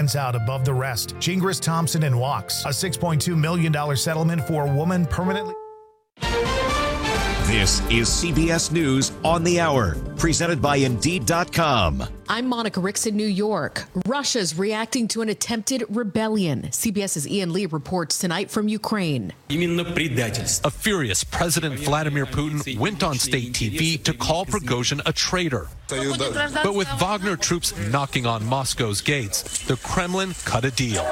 stands out above the rest. Gingras, Thompson, and Walks. A $6.2 million settlement for a woman permanently. This is CBS News on the Hour, presented by Indeed.com. I'm Monica Ricks in New York. Russia's reacting to an attempted rebellion. CBS's Ian Lee reports tonight from Ukraine. A furious President Vladimir Putin went on state TV to call Prigozhin a traitor. But with Wagner troops knocking on Moscow's gates, the Kremlin cut a deal.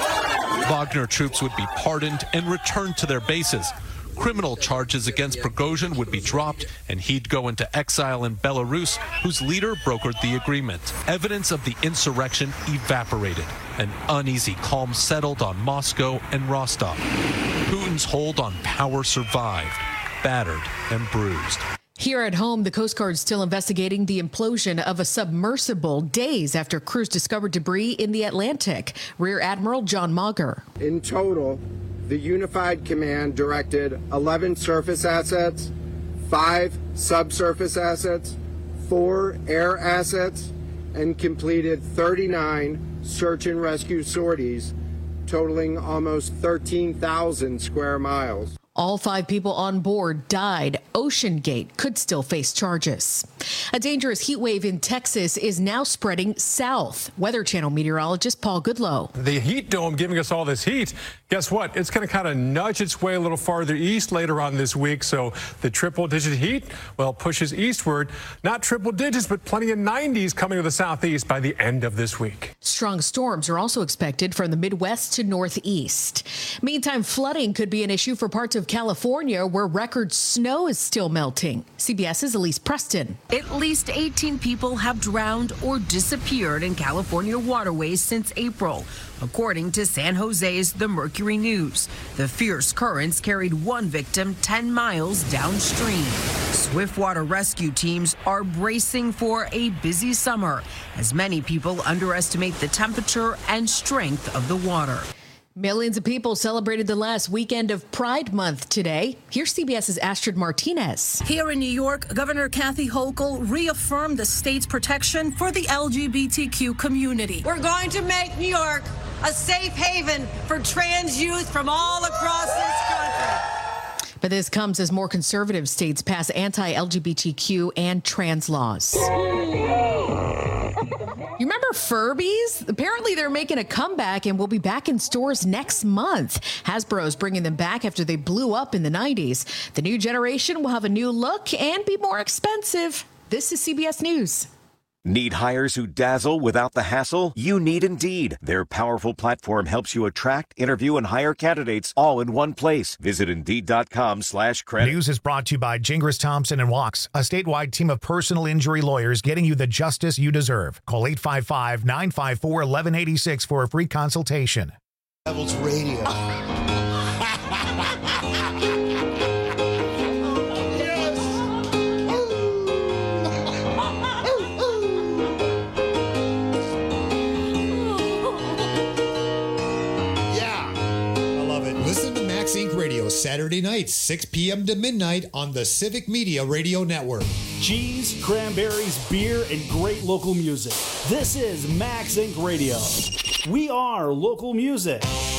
Wagner troops would be pardoned and returned to their bases. Criminal charges against Prigozhin would be dropped, and he'd go into exile in Belarus, whose leader brokered the agreement. Evidence of the insurrection evaporated. An uneasy calm settled on Moscow and Rostov. Putin's hold on power survived, battered and bruised. Here at home, the Coast Guard is still investigating the implosion of a submersible days after crews discovered debris in the Atlantic. Rear Admiral John Mauger. In total, the Unified Command directed 11 surface assets, 5 subsurface assets, 4 air assets, and completed 39 search and rescue sorties, totaling almost 13,000 square miles. All 5 people on board died. OceanGate could still face charges. A dangerous heat wave in Texas is now spreading south. Weather Channel meteorologist Paul Goodlow. The heat dome giving us all this heat. Guess what? It's going to kind of nudge its way a little farther east later on this week. So the triple-digit heat, well, pushes eastward. Not triple digits, but plenty of 90s coming to the southeast by the end of this week. Strong storms are also expected from the Midwest to Northeast. Meantime, flooding could be an issue for parts of California, where record snow is still melting. CBS's Elise Preston. At least 18 people have drowned or disappeared in California waterways since April, according to San Jose's The Mercury News. The fierce currents carried one victim 10 miles downstream. Swiftwater rescue teams are bracing for a busy summer, as many people underestimate the temperature and strength of the water. Millions of people celebrated the last weekend of Pride Month today. Here's CBS's Astrid Martinez. Here in New York, Governor Kathy Hochul reaffirmed the state's protection for the LGBTQ community. We're going to make New York a safe haven for trans youth from all across this country. But this comes as more conservative states pass anti-LGBTQ and trans laws. You remember Furbies? Apparently they're making a comeback and will be back in stores next month. Hasbro's bringing them back after they blew up in the 90s. The new generation will have a new look and be more expensive. This is CBS News. Need hires who dazzle without the hassle? You need Indeed. Their powerful platform helps you attract, interview, and hire candidates all in one place. Visit Indeed.com/credit. News is brought to you by Gingras, Thompson, and Walks, a statewide team of personal injury lawyers getting you the justice you deserve. Call 855-954-1186 for a free consultation. Devils Radio. Inc. Radio, Saturday nights, 6 p.m. to midnight on the Civic Media Radio Network. Cheese, cranberries, beer, and great local music. This is Max Inc. Radio. We are local music.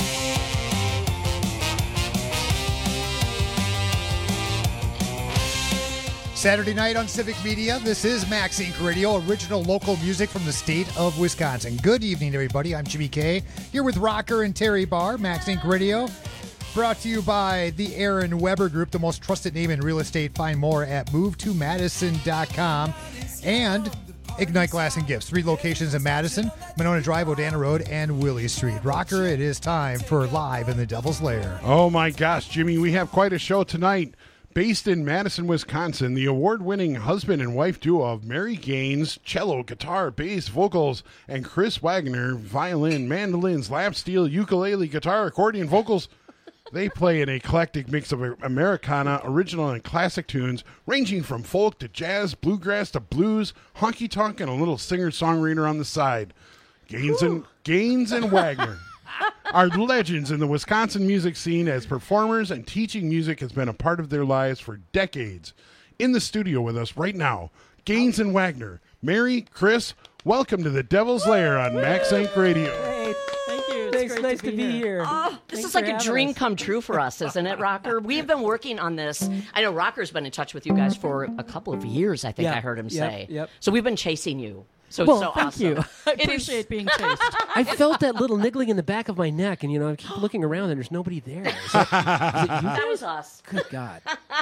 Saturday night on Civic Media, this is Max Inc. Radio, original local music from the state of Wisconsin. Good evening, everybody. I'm Jimmy K, here with Rocker and Terry Barr, Max Inc. Radio. Brought to you by the Aaron Weber Group, the most trusted name in real estate. Find more at movetomadison.com. And Ignite Glass and Gifts, 3 locations in Madison, Monona Drive, Odana Road, and Willie Street. Rocker, it is time for Live in the Devil's Lair. Oh, my gosh, Jimmy, we have quite a show tonight. Based in Madison, Wisconsin, the award-winning husband and wife duo of Mary Gaines, cello, guitar, bass, vocals, and Chris Wagner, violin, mandolins, lap steel, ukulele, guitar, accordion, vocals. They play an eclectic mix of Americana, original, and classic tunes, ranging from folk to jazz, bluegrass to blues, honky-tonk, and a little singer-songwriter on the side. Gaines and Wagner are legends in the Wisconsin music scene, as performers and teaching music has been a part of their lives for decades. In the studio with us right now, Gaines and Wagner. Mary, Chris, welcome to the Devil's Lair on Max Inc. Radio. Hey, It's nice to be here. Oh, this is like a dream come true for us, isn't it, Rocker? We've been working on this. I know Rocker's been in touch with you guys for a couple of years, I think I heard him say. Yep. So we've been chasing you. So well, it's so thank awesome. you. I appreciate being chased. I felt that little niggling in the back of my neck, and I keep looking around, and there's nobody there. Is it you That guys? was us. Good God.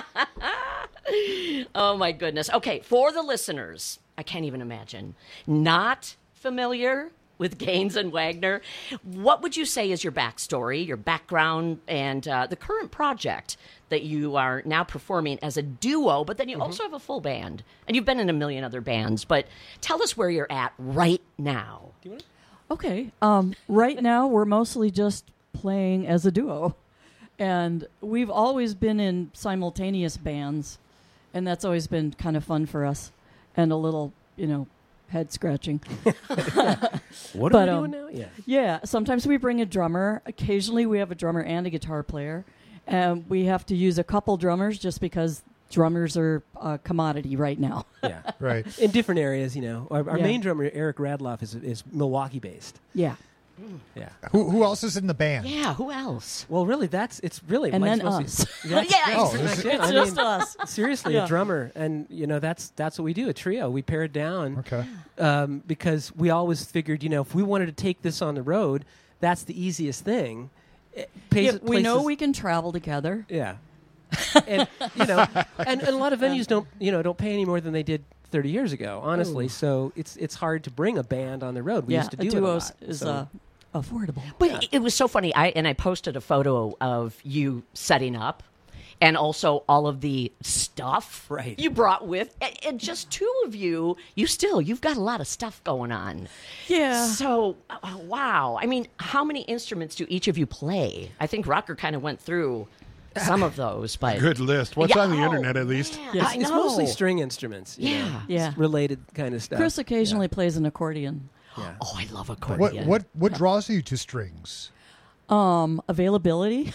Oh, my goodness. Okay, for the listeners, I can't even imagine, not familiar with Gaines and Wagner, what would you say is your backstory, your background, and the current project that you are now performing as a duo, but then you also have a full band, and you've been in a million other bands, but tell us where you're at right now. Okay. Right now, we're mostly just playing as a duo, and we've always been in simultaneous bands, and that's always been kind of fun for us, and a little, head scratching. What are we doing now? Yeah, sometimes we bring a drummer. Occasionally we have a drummer and a guitar player. And we have to use a couple drummers just because drummers are a commodity right now. Yeah. Right. In different areas, Our main drummer, Eric Radloff, is Milwaukee-based. Yeah. Yeah. Who else is in the band? Yeah, who else? Well, really, it's really And Mike's then mostly- us. It's just us. Seriously, Yeah. a drummer, and that's what we do. A trio. We pare it down. Okay. Because we always figured, if we wanted to take this on the road, that's the easiest thing. We know we can travel together. Yeah. And and a lot of venues don't pay any more than they did 30 years ago, honestly. Ooh. So it's hard to bring a band on the road. We used to do a it duo a lot. is so. affordable. But it was so funny. I posted a photo of you setting up and also all of the stuff you brought with. And just two of you, you've got a lot of stuff going on. Yeah. So, wow. I mean, how many instruments do each of you play? I think Rocker kind of went through some of those. But Good list. What's on the internet, at least? Yeah, It's mostly string instruments. Yeah. It's related kind of stuff. Chris occasionally plays an accordion. Yeah. Oh, I love accordion. What draws you to strings? Availability.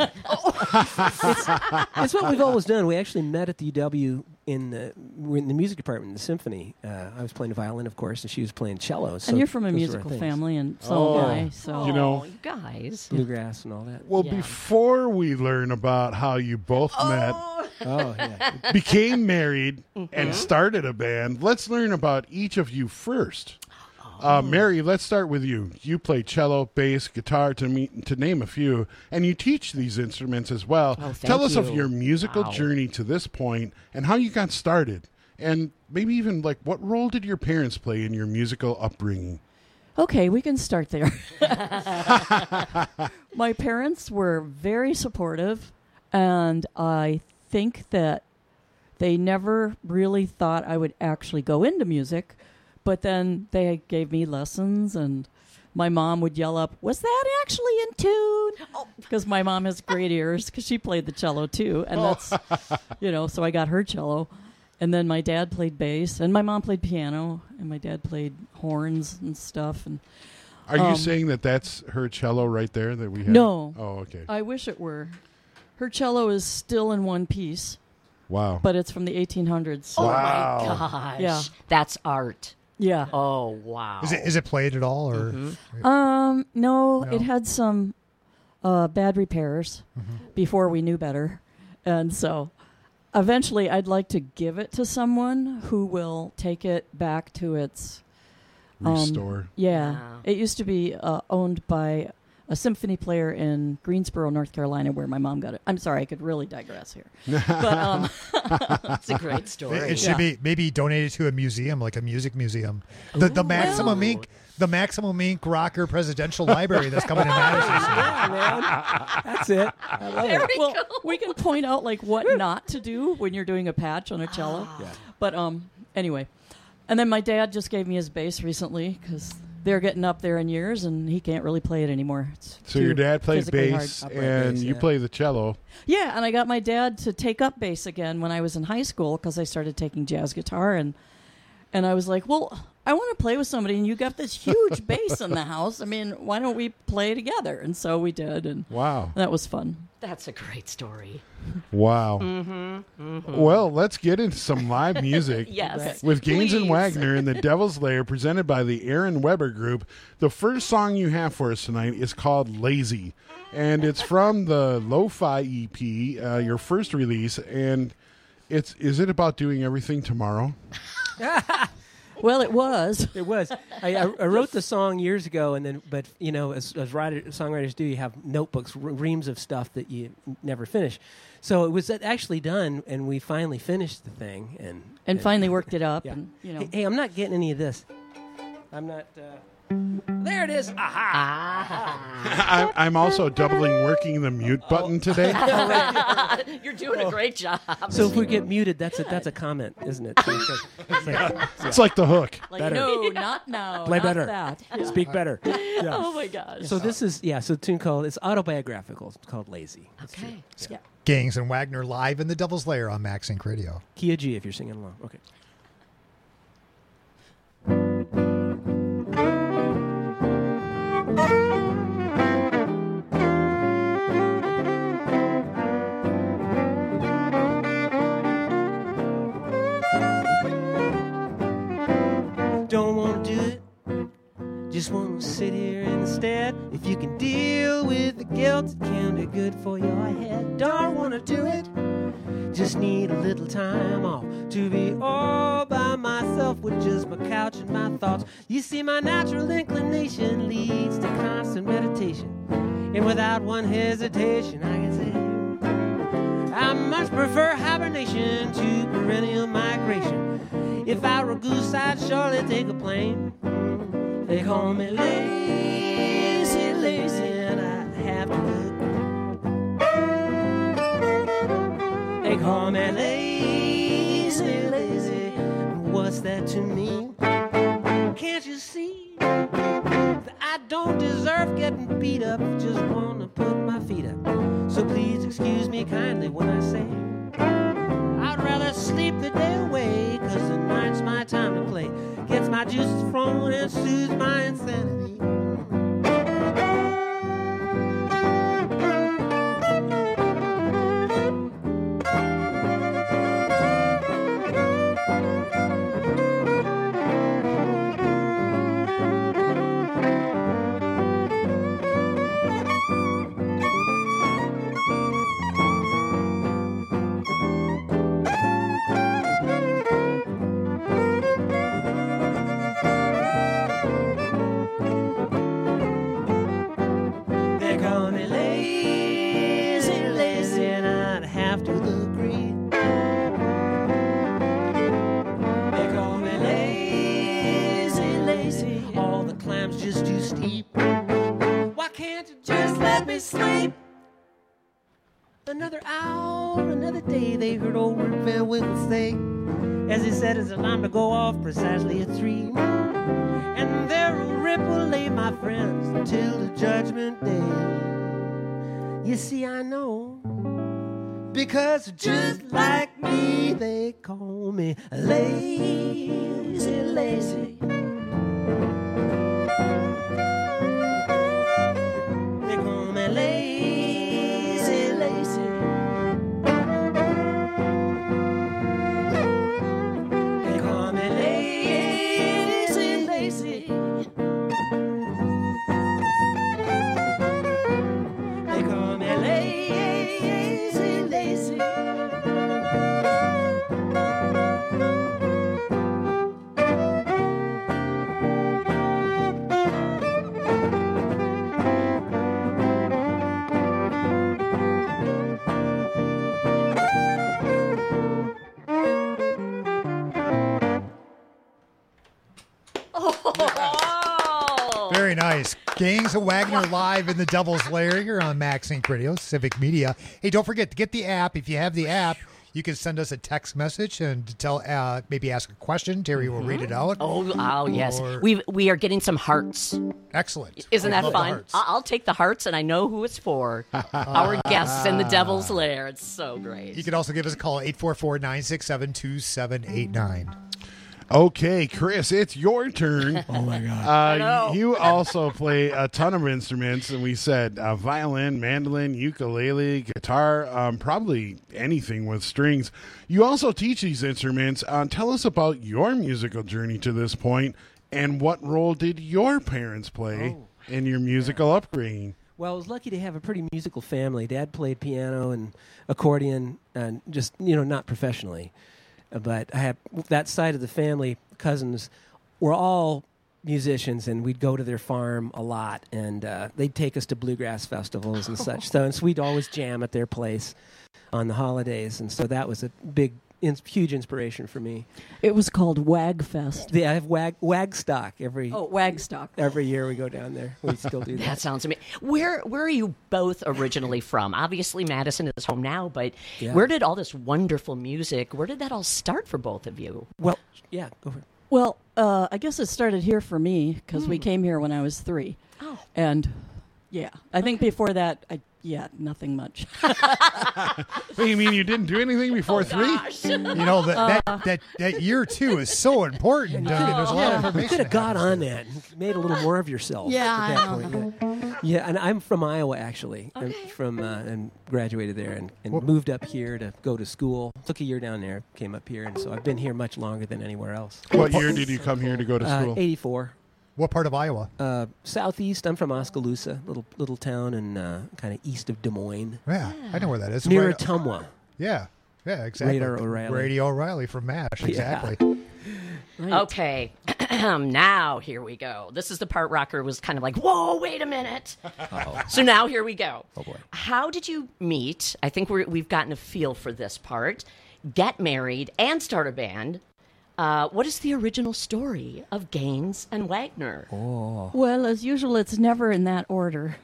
It's what we've always done. We actually met at the UW we're in the music department in the symphony. I was playing violin, of course, and she was playing cello. So And you're from a those were our musical things. family, and so am I. So you guys. Bluegrass and all that. Well, before we learn about how you both met, became married, and started a band, let's learn about each of you first. Mary, let's start with you. You play cello, bass, guitar, to name a few, and you teach these instruments as well. Tell us of your musical journey to this point and how you got started, and maybe even what role did your parents play in your musical upbringing? Okay, we can start there. My parents were very supportive, and I think that they never really thought I would actually go into music. But then they gave me lessons, and my mom would yell up, "Was that actually in tune?" Because my mom has great ears, because she played the cello too, and that's, so I got her cello. And then my dad played bass, and my mom played piano, and my dad played horns and stuff. And Are you saying that that's her cello right there that we have? No. Oh, okay. I wish it were. Her cello is still in one piece. Wow. But it's from the 1800s. Oh, my gosh. Yeah. That's art. Yeah. Oh, wow. Is it played at all, or? No, it had some bad repairs before we knew better, and so eventually I'd like to give it to someone who will take it back to its restore. Yeah, it used to be owned by a symphony player in Greensboro, North Carolina, where my mom got it. I'm sorry, I could really digress here. But it's a great story. It should be maybe donated to a museum, like a music museum. The Maximum Inc. The Maximum Inc. Rocker Presidential Library that's coming in Madison. Yeah, man. That's it. I love it. Well, we can point out what not to do when you're doing a patch on a cello. Yeah. But anyway, and then my dad just gave me his bass recently because they're getting up there in years, and he can't really play it anymore. So your dad plays bass, and you play the cello. Yeah, and I got my dad to take up bass again when I was in high school because I started taking jazz guitar, and And I was like, well, I want to play with somebody, and you got this huge bass in the house. I mean, why don't we play together? And so we did, and wow, that was fun. That's a great story. Wow. Mm-hmm. Well, let's get into some live music. Yes, with Gaines and please. Wagner and the Devil's Lair, presented by the Aaron Weber Group. The first song you have for us tonight is called Lazy, and it's from the Lo-Fi EP, your first release, and is it about doing everything tomorrow? Well, it was. It was. I wrote the song years ago, but you know, as songwriters do, you have notebooks, reams of stuff that you never finish. So it was actually done, and we finally finished the thing, and finally worked it up. Yeah. And, you know. Hey, I'm not getting any of this. I'm not. There it is. Aha! I'm also doubling working the mute button today. You're doing a great job. So if we get muted, that's a comment, isn't it? It's like the hook. Like, better. no, not now. Play not better. That. Speak better. Yeah. Oh my gosh. So this is so a tune called, it's autobiographical. It's called Lazy. Okay. Yeah. Gaines and Wagner live in the Devil's Lair on Max Inc. Radio. Key of G if you're singing along. Okay. Don't want to do it, just want to sit here instead. If you can deal with the guilt, it can be good for your head. Don't want to do it, just need a little time off to be all by myself with just my couch and my thoughts. You see, my natural inclination leads to constant meditation, and without one hesitation I can say I much prefer hibernation to perennial migration. If I were a goose, I'd surely take a plane. They call me lazy, lazy, and I have to look. They call me lazy, lazy. What's that to me? Can't you see that I don't deserve getting beat up? Just want to put my feet up. So please excuse me kindly when I say I'd rather sleep the day away, 'cause the night's my time to play. Gets my juices flowing and soothes my insanity. Another hour, another day, they heard old Rip Van Winkle say, as he said, it's time to go off precisely at 3. And there Rip will lay, my friends, until the judgment day. You see, I know, because just like me, they call me lazy, lazy. They call me lazy. Very nice. Gaines and Wagner live in the Devil's Lair here on Max Inc. Radio, Civic Media. Hey, don't forget to get the app. If you have the app, you can send us a text message and tell, maybe ask a question. Terry will read it out. Oh, yes. We are getting some hearts. Excellent. Isn't that fun? I'll take the hearts, and I know who it's for. Our guests in the Devil's Lair. It's so great. You can also give us a call, 844-967-2789. Okay, Chris, it's your turn. Oh, my God. You also play a ton of instruments, and we said violin, mandolin, ukulele, guitar, probably anything with strings. You also teach these instruments. Tell us about your musical journey to this point, and what role did your parents play in your musical upbringing? Well, I was lucky to have a pretty musical family. Dad played piano and accordion, and just, not professionally. But I have that side of the family, cousins, were all musicians, and we'd go to their farm a lot, and they'd take us to bluegrass festivals and such. So we'd always jam at their place on the holidays, and so that was a huge inspiration for me. It was called Wagfest. Yeah, I have Wagstock every. Oh, Wagstock. Every year we go down there. We still do that. That sounds amazing. Where are you both originally from? Obviously, Madison is home now, but where did all this wonderful music? Where did that all start for both of you? Well, yeah, go for it. Well, I guess it started here for me because we came here when I was 3. Oh, and I think before that, nothing much. You mean you didn't do anything before 3? That year 2 is so important. There's a lot of information. You could have got on that and made a little more of yourself. Yeah, at that point. Yeah, and I'm from Iowa, actually. Okay. I'm from and graduated there and moved up here to go to school. Took a year down there, came up here, and so I've been here much longer than anywhere else. What year did you come here to go to school? 84. What part of Iowa? Southeast. I'm from Oskaloosa, little town and kind of east of Des Moines. Yeah, I know where that is. Near Ottumwa. Yeah, exactly. Rady O'Reilly from MASH, exactly. Yeah. Right. Okay, now here we go. This is the part Rocker was kind of like, whoa, wait a minute. So now here we go. Oh, boy. How did you meet? I think we've gotten a feel for this part. Get married and start a band. What is the original story of Gaines and Wagner? Oh. Well, as usual, it's never in that order.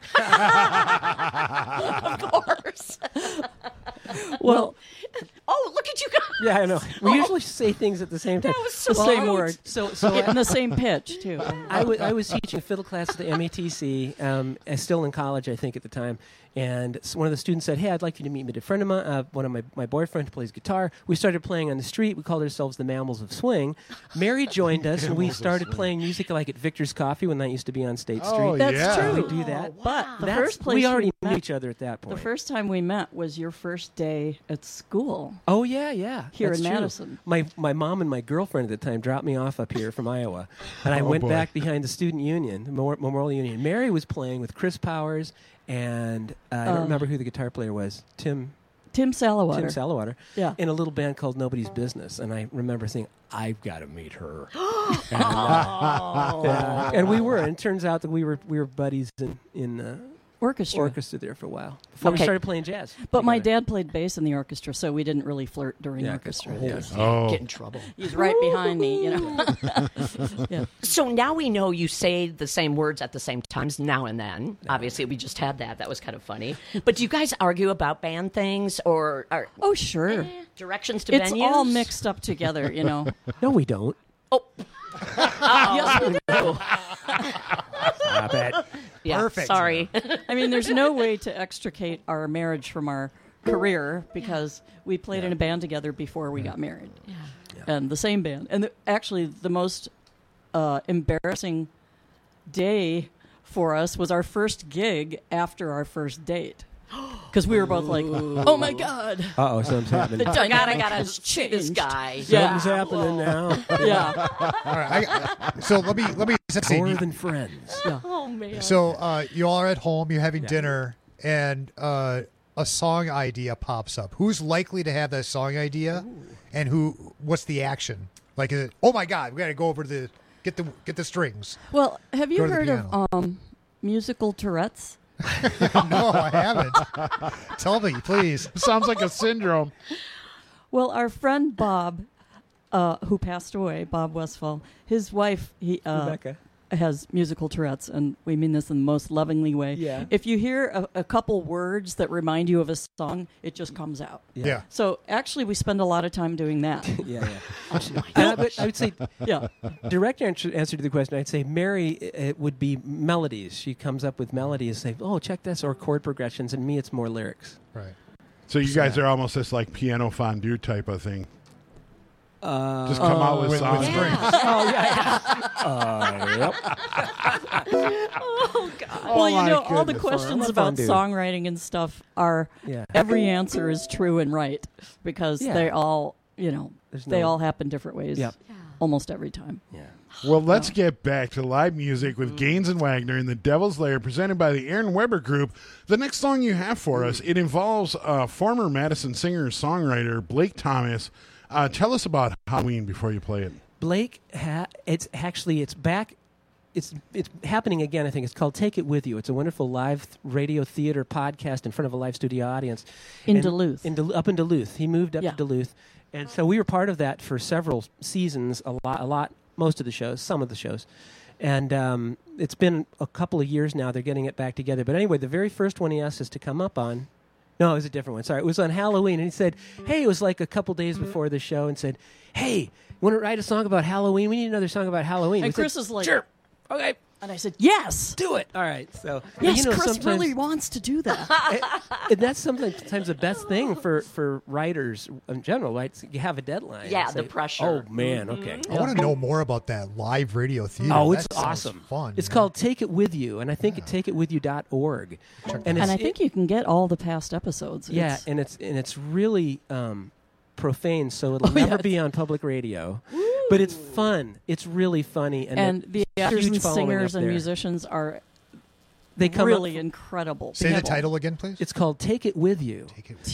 Of course. Well, look at you guys. Yeah, I know. We usually say things at the same time. That was so the same cute. word. So in the same pitch, too. I was teaching a fiddle class at the METC, still in college, I think, at the time. And one of the students said, hey, I'd like you to meet me. A friend of mine, one of my boyfriend who plays guitar. We started playing on the street. We called ourselves the Mammals of Swing. Mary joined us, and we started playing music like at Victor's Coffee when that used to be on State Street. Oh, That's true. We do that. But the first place we already knew each other at that point. The first time we met was your first day at school. Oh, yeah. Here That's in true. Madison. My mom and my girlfriend at the time dropped me off up here from Iowa, and I went back behind the Student Union, the Memorial Union. Mary was playing with Chris Powers, and I don't remember who the guitar player was. Tim Salawater. Yeah. In a little band called Nobody's Business, and I remember saying, I've got to meet her. And we were. And it turns out that we were buddies in orchestra there for a while before we started playing jazz. But my dad played bass in the orchestra, so we didn't really flirt during orchestra. Get in trouble. He's right behind me, Yeah. So now we know you say the same words at the same times now and then. Obviously, we just had that. That was kind of funny. But do you guys argue about band things or oh, sure. Directions to It's venues? all mixed up together, No, we don't. Oh. Yes, we do. Stop it. Yeah, Perfect. Sorry. I mean, there's no way to extricate our marriage from our career because we played in a band together before we got married. Yeah. And the same band. And actually, the most embarrassing day for us was our first gig after our first date. Because we were both like, oh, my God. Uh-oh, something's happening. I gotta see this guy. Something's happening now. Yeah. All right. So let me say, More than friends. Yeah. Oh, man. so you all are at home, you're having dinner, and a song idea pops up. Who's likely to have that song idea, and what's the action? Like, is it, oh my God, we got to go over to get the strings. Well, have you Go to the heard of musical Tourette's? No, I haven't. Tell me, please. Sounds like a syndrome. Well, our friend Bob, who passed away, Bob Westfall, his wife, Rebecca, has musical Tourette's, and we mean this in the most lovingly way. Yeah. If you hear a couple words that remind you of a song, it just comes out. Yeah. So actually, we spend a lot of time doing that. Yeah. But I would say, Yeah. direct answer to the question, I'd say Mary, it would be melodies. She comes up with melodies, say, oh, check this, or chord progressions, and me, it's more lyrics. Right. So you guys are almost this like piano fondue type of thing. Just come out with songs. Oh, yeah. Yep. Oh, God. Well, all the questions about songwriting and stuff are, every answer is true and right because they all, they all happen different ways almost every time. Yeah. Well, let's get back to live music with Gaines and Wagner in the Devil's Lair, presented by the Aaron Weber Group. The next song you have for us, it involves former Madison singer-songwriter Blake Thomas. Tell us about Halloween before you play it. Blake, it's back. It's happening again, I think. It's called Take It With You. It's a wonderful live radio theater podcast in front of a live studio audience. Duluth. Up in Duluth. He moved up to Duluth. And so we were part of that for several seasons, a lot, most of the shows, some of the shows. And it's been a couple of years now. They're getting it back together. But anyway, the very first one he asked us to come up on, no, it was a different one. Sorry, it was on Halloween. And he said, hey, it was like a couple days before the show, and said, hey, you want to write a song about Halloween? We need another song about Halloween. And Chris is like, sure, okay. And I said, yes. Do it. All right. So yes, Chris really wants to do that. And that's sometimes the best thing for writers in general, right? So you have a deadline. Yeah, the pressure. Oh, man, okay. I want to know more about that live radio theater. Oh, it's that awesome. Fun. It's called Take It With You, and I think at takeitwithyou.org. And I think you can get all the past episodes. Yeah, and it's really profane, so it'll never be on public radio. But it's fun. It's really funny. And the actors and singers and musicians are really incredible. Say the title again, please. It's called Take It With You.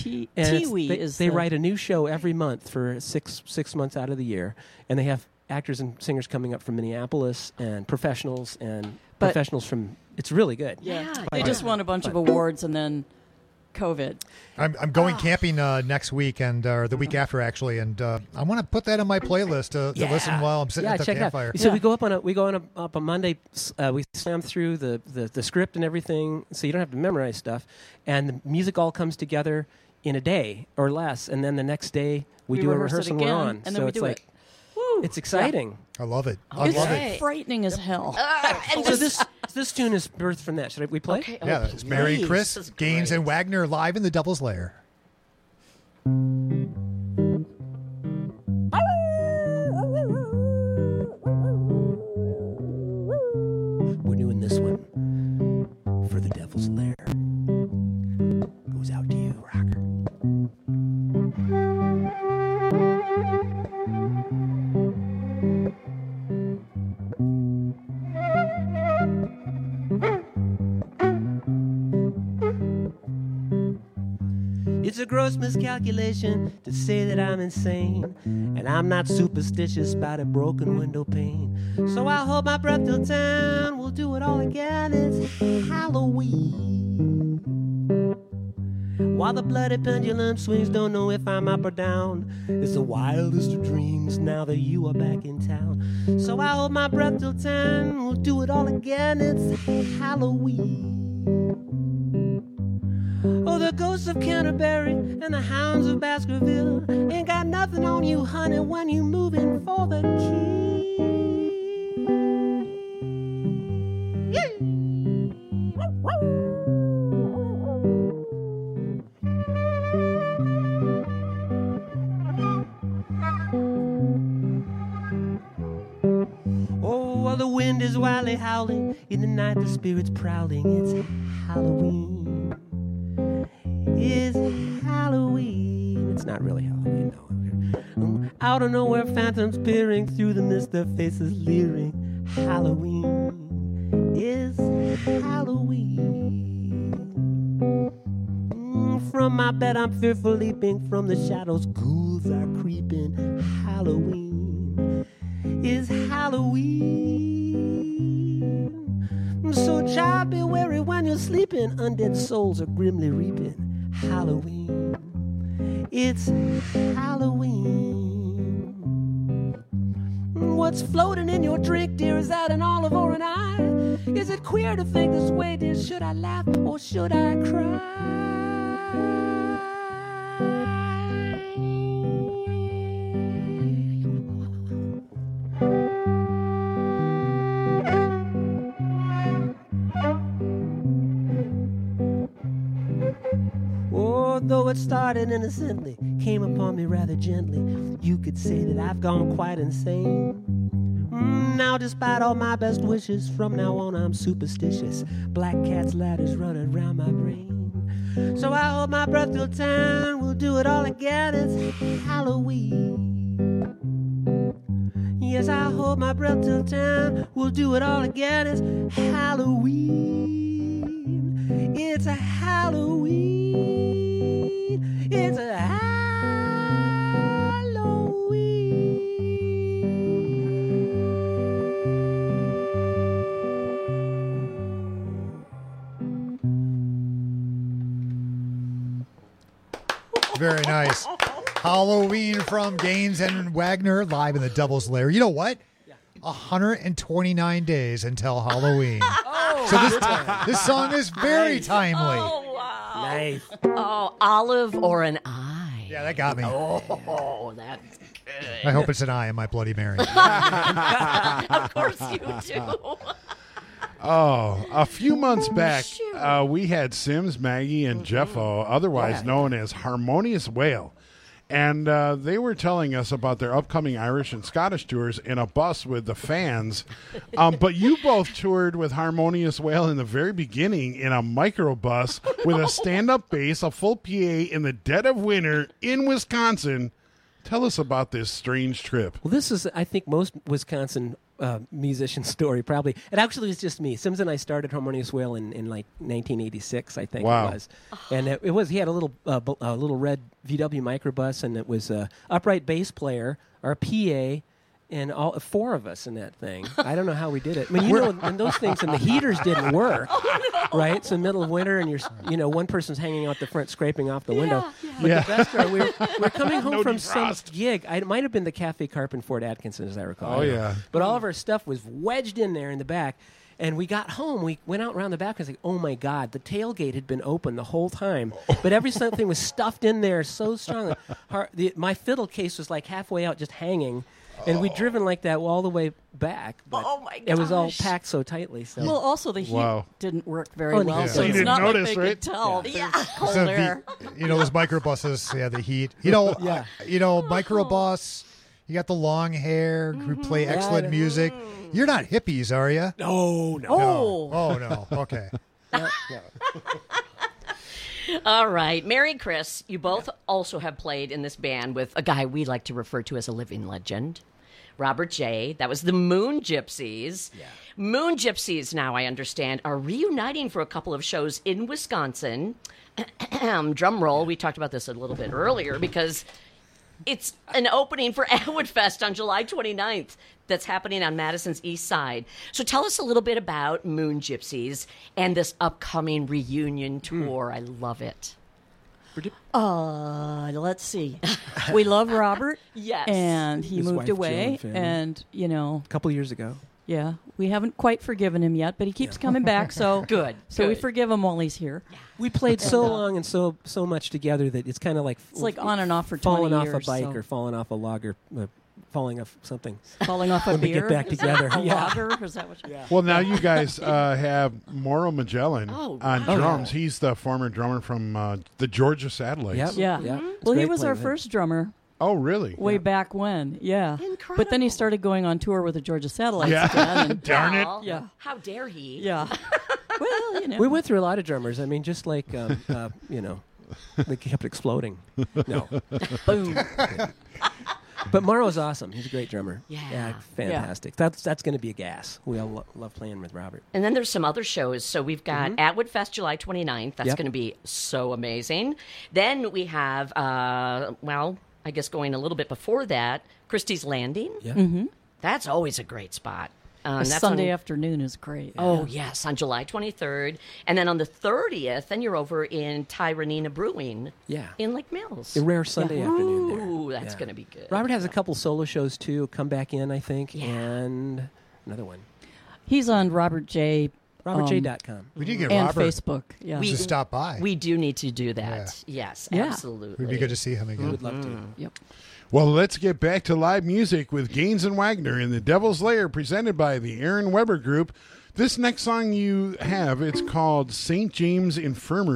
They write a new show every month for six months out of the year, and they have actors and singers coming up from Minneapolis and professionals from. It's really good. Yeah, they just won a bunch of awards, and then COVID. I'm going camping next week and the week after actually, and I want to put that on my playlist to listen while I'm sitting at the campfire. So we go up on Monday. We slam through the script and everything, so you don't have to memorize stuff, and the music all comes together in a day or less, and then the next day we do a rehearsal and we're on. And then we do it. It's exciting. I love it. It's frightening as hell. So this tune is birthed from that. Should we play? Okay. Yeah, it's Mary and Chris, Gaines and Wagner live in the Devil's Lair. We're doing this one for the Devil's Lair. Goes out to you, rocker. It's a gross miscalculation to say that I'm insane, and I'm not superstitious about a broken window pane. So I'll hold my breath till town, we'll do it all again. It's Halloween. While the bloody pendulum swings, don't know if I'm up or down. It's the wildest of dreams now that you are back in town. So I'll hold my breath till town, we'll do it all again. It's Halloween. Oh, the ghosts of Canterbury and the hounds of Baskerville ain't got nothing on you, honey, when you moving for the king. Oh, well, the wind is wildly howling, in the night the spirit's prowling. It's Halloween. It's Halloween. It's not really Halloween, no. Out of nowhere, phantoms peering through the mist, their faces leering. Halloween is Halloween. From my bed, I'm fearful leaping. From the shadows, ghouls are creeping. Halloween is Halloween. So, child, be wary when you're sleeping. Undead souls are grimly reaping. Halloween, it's Halloween. What's floating in your drink, dear? Is that an olive or an eye? Is it queer to think this way, dear? Should I laugh or should I cry? Though it started innocently, came upon me rather gently. You could say that I've gone quite insane. Now, despite all my best wishes, from now on I'm superstitious. Black cat's ladders running around my brain. So I hold my breath till time. We'll do it all again. It's Halloween. Yes, I hold my breath till time. We'll do it all again. It's Halloween. It's a Halloween. It's a Very nice. Halloween from Gaines and Wagner live in the Devil's Lair. You know what? 129 days until Halloween. So this song is very timely. Oh, wow. Nice. Oh, olive or an eye? Yeah, that got me. Oh, that's good. I hope it's an eye in my Bloody Mary. Of course you do. Oh, a few months back, we had Sims, Maggie, and Jeffo, otherwise known as Harmonious Whale. And they were telling us about their upcoming Irish and Scottish tours in a bus with the fans. But you both toured with Harmonious Whale in the very beginning in a microbus with a stand-up bass, a full PA in the dead of winter in Wisconsin. Tell us about this strange trip. Well, this is, I think, most Wisconsin musician story, probably. It actually was just me. Sims and I started Harmonious Whale in like 1986, I think it was. And it was, he had a little red VW microbus, and it was a upright bass player, our PA, and all four of us in that thing. I don't know how we did it. I mean, you know, and those things, and the heaters didn't work, right? It's the middle of winter, and one person's hanging out the front, scraping off the window. But the best part, we're coming home from some gig. It might have been the Cafe Carp in Fort Atkinson, as I recall. Oh, yeah. But all of our stuff was wedged in there in the back. And we got home. We went out around the back. I was like, oh, my God. The tailgate had been open the whole time. But something was stuffed in there so strongly. My fiddle case was like halfway out just hanging. And we'd driven like that all the way back. But it was all packed so tightly. So. Well, also the heat didn't work very well. Yeah. So it's not like they could tell there's cold air. Those microbuses, the heat. Microbus, you got the long hair, who play excellent music. You're not hippies, are you? No. Oh, no. Okay. All right. Mary and Chris, you both also have played in this band with a guy we like to refer to as a living legend, Robert J. That was the Moon Gypsies. Yeah. Moon Gypsies, now I understand, are reuniting for a couple of shows in Wisconsin. Drum roll. We talked about this a little bit earlier because it's an opening for Atwood Fest on July 29th that's happening on Madison's East Side. So tell us a little bit about Moon Gypsies and this upcoming reunion tour. I love it. Let's see. We love Robert. Yes. And he moved away. And, a couple years ago. Yeah. We haven't quite forgiven him yet, but he keeps coming back. So Good. So we forgive him while he's here. Yeah. We played so long and so much together that it's kind of like... It's like on and off for 20 years. Falling off a bike or falling off a log or falling off something. Falling off a beer? We get back together. A lager? Is that what Well, now you guys have Mauro Magellan on drums. Yeah. He's the former drummer from the Georgia Satellites. Yeah. Mm-hmm. Well, he was our first drummer. Oh, really? Way back when, yeah. Incredible. But then he started going on tour with the Georgia Satellites again. And Darn it. Yeah. How dare he? Yeah. Well, We went through a lot of drummers. I mean, just like, they kept exploding. No. Boom. But Mauro's awesome. He's a great drummer. Yeah. Fantastic. Yeah. That's going to be a gas. We all love playing with Robert. And then there's some other shows. So we've got Atwood Fest July 29th. That's going to be so amazing. Then we have, I guess going a little bit before that, Christie's Landing. Yeah. Mm-hmm. That's always a great spot. Sunday afternoon is great. Oh, yes, on July 23rd. And then on the 30th, then you're over in Tyranina Brewing in Lake Mills. A rare Sunday afternoon there. Ooh, that's going to be good. Robert has a couple solo shows, too. Come Back In, I think, and another one. He's on Robert J. RobertJ.com. We need to get and Robert Facebook. Yeah. to stop by. We do need to do that. Yes, absolutely. It would be good to see him again. We would love to. Yep. Well, let's get back to live music with Gaines and Wagner in the Devil's Lair, presented by the Aaron Weber Group. This next song you have, it's called St. James Infirmary.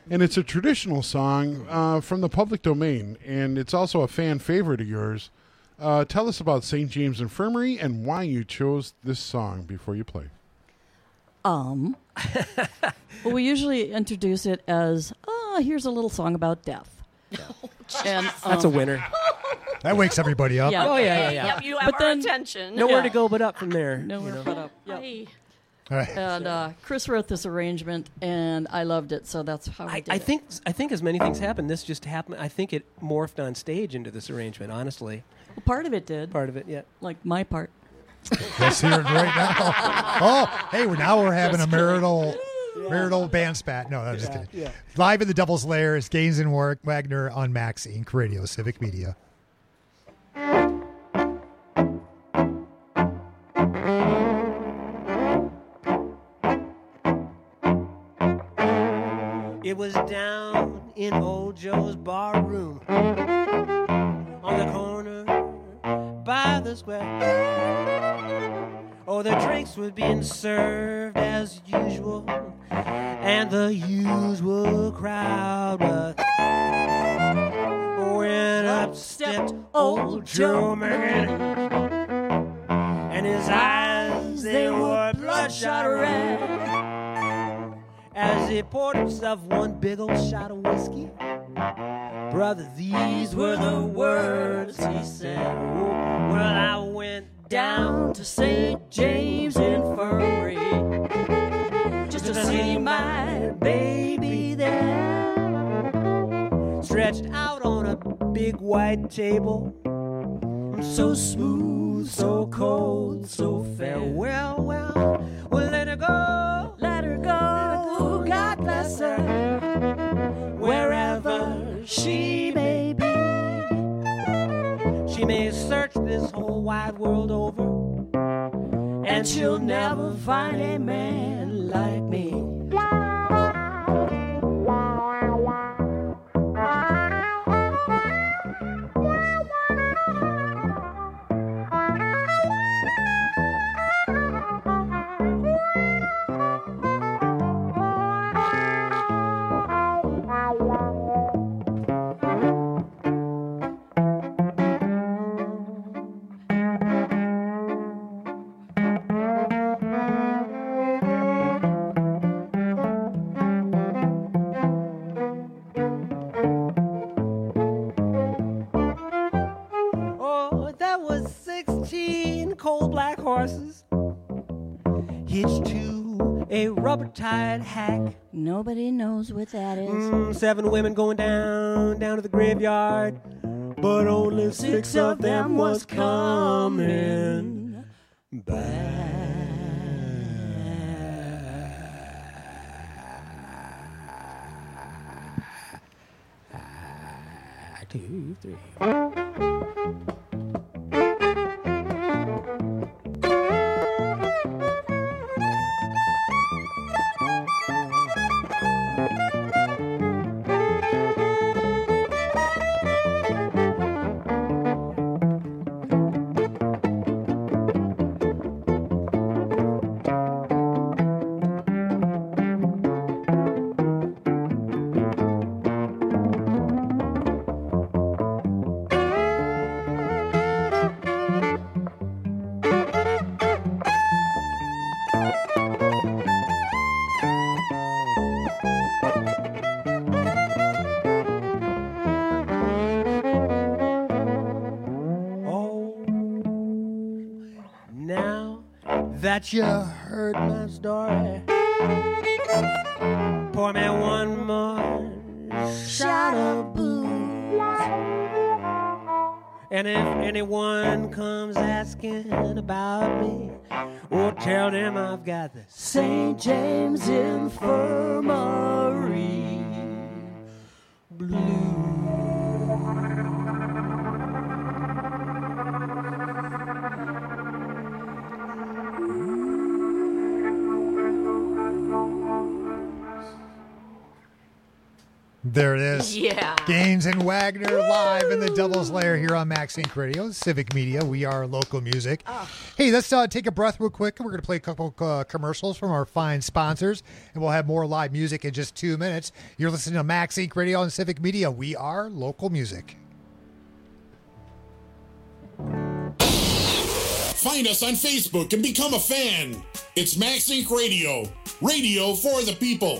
And it's a traditional song from the public domain, and it's also a fan favorite of yours. Tell us about St. James Infirmary and why you chose this song before you play. Well, we usually introduce it as, here's a little song about death. And, That's a winner. That wakes everybody up. Yeah. Oh, yeah. Yep, you have our attention. Nowhere to go but up from there. Nowhere but up. Yep. Hey. All right. And Chris wrote this arrangement, and I loved it, so that's how we did I it. think as many things happened, this just happened. I think it morphed on stage into this arrangement, honestly. Well, part of it did. Part of it, yeah. Like my part. Let's hear it right now. Oh, hey, now we're having a marital band spat. No, I'm just kidding. Yeah. Live in the Devil's Lair is Gaines and Wagner on Max Inc. Radio, Civic Media. It was down in old Joe's bar room on the corner by the square. Oh, the drinks were being served as usual, and the usual crowd was. When up stepped old Joe Merritt, and his eyes, they were bloodshot red, as he poured himself one big old shot of whiskey. Brother, these were the words he said. Oh, well, I went down to St. James Infirmary just to see my baby there, stretched out on a big white table, so smooth, so cold, so fair. Well, we'll let her go, God bless her, wherever she may be. She may search this whole wide world over, and she'll never find a man like me. Hitched to a rubber-tied hack. Nobody knows what that is. 7 women going down to the graveyard, but only 6 of them was coming back. 2, 3. That you heard my story, pour me one more shot of booze. And if anyone comes asking about me, oh, tell them I've got the St. James Infirmary blues. There it is. Yeah. Gaines and Wagner live in the Devil's Lair here on Max Inc. Radio, Civic Media. We are local music. Hey, let's take a breath real quick. We're going to play a couple commercials from our fine sponsors, and we'll have more live music in just 2 minutes. You're listening to Max Inc. Radio and Civic Media. We are local music. Find us on Facebook and become a fan. It's Max Inc. Radio. Radio for the people.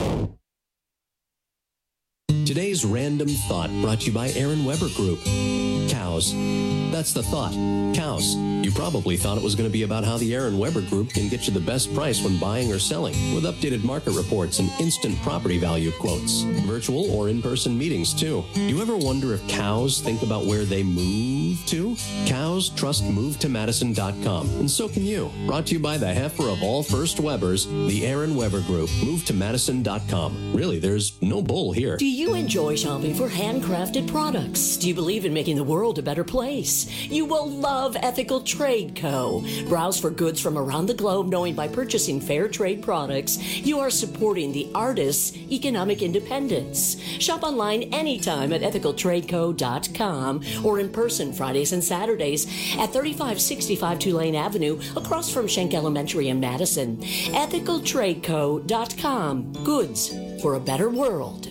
Today's Random Thought brought to you by Aaron Weber Group. Cows. That's the thought. Cows. You probably thought it was going to be about how the Aaron Weber Group can get you the best price when buying or selling, with updated market reports and instant property value quotes. Virtual or in-person meetings, too. Do you ever wonder if cows think about where they move to? Cows trust MoveToMadison.com, and so can you. Brought to you by the heifer of all first Webers, the Aaron Weber Group. MoveToMadison.com. Really, there's no bull here. Do you enjoy shopping for handcrafted products? Do you believe in making the world a better place? You will love Ethical Trade Co. Browse for goods from around the globe, knowing by purchasing fair trade products, you are supporting the artists' economic independence. Shop online anytime at ethicaltradeco.com or in person Fridays and Saturdays at 3565 Tulane Avenue across from Schenck Elementary in Madison. ethicaltradeco.com. Goods for a better world.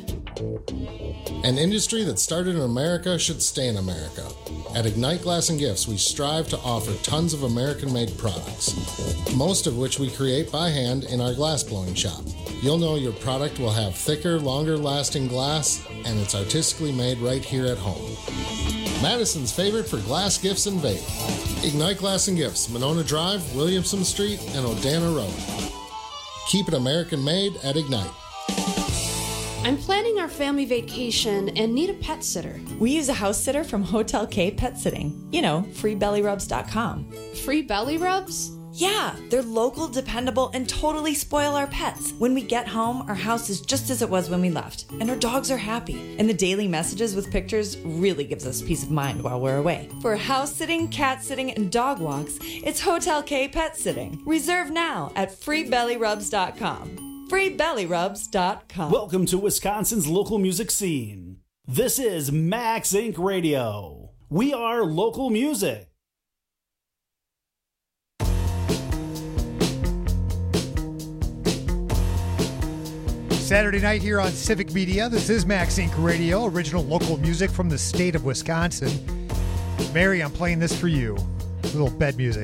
An industry that started in America should stay in America. At Ignite Glass and Gifts, we strive to offer tons of American-made products, most of which we create by hand in our glass blowing shop. You'll know your product will have thicker, longer-lasting glass, and it's artistically made right here at home. Madison's favorite for glass gifts and vape. Ignite Glass and Gifts, Monona Drive, Williamson Street, and Odana Road. Keep it American-made at Ignite. I'm planning our family vacation and need a pet sitter. We use a house sitter from Hotel K Pet Sitting. You know, freebellyrubs.com. Free belly rubs? Yeah, they're local, dependable, and totally spoil our pets. When we get home, our house is just as it was when we left, and our dogs are happy. And the daily messages with pictures really gives us peace of mind while we're away. For house sitting, cat sitting, and dog walks, it's Hotel K Pet Sitting. Reserve now at freebellyrubs.com. freebellyrubs.com. Welcome to Wisconsin's local music scene. This is Max Inc. Radio. We are local music. Saturday night here on Civic Media. This is Max Inc. Radio, original local music from the state of Wisconsin. Mary, I'm playing this for you. A little bed music.